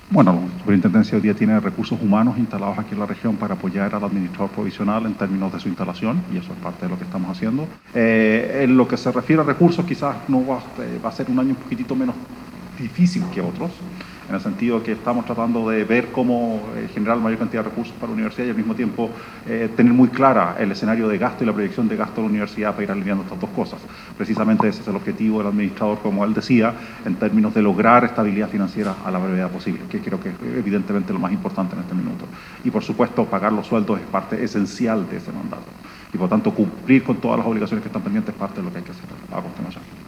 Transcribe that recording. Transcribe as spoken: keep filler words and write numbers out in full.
Bueno, la superintendencia hoy día tiene recursos humanos instalados aquí en la región para apoyar al administrador provisional en términos de su instalación, y eso es parte de lo que estamos haciendo. Eh, en lo que se refiere a recursos, quizás no va, eh, va a ser un año un poquitito menos difícil que otros, en el sentido que estamos tratando de ver cómo eh, generar la mayor cantidad de recursos para la universidad y al mismo tiempo eh, tener muy clara el escenario de gasto y la proyección de gasto de la universidad para ir alineando estas dos cosas. Precisamente ese es el objetivo del administrador, como él decía, en términos de lograr estabilidad financiera a la brevedad posible, que creo que es evidentemente lo más importante en este minuto. Y por supuesto, pagar los sueldos es parte esencial de ese mandato. Y por tanto, cumplir con todas las obligaciones que están pendientes es parte de lo que hay que hacer a continuación.